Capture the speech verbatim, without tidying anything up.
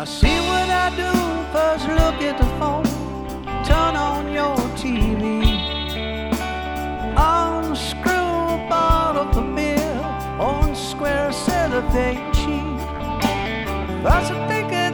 see what I do. First look at the phone, turn on your T V, unscrew a bottle of the beer, on square cellophane cheap. First I think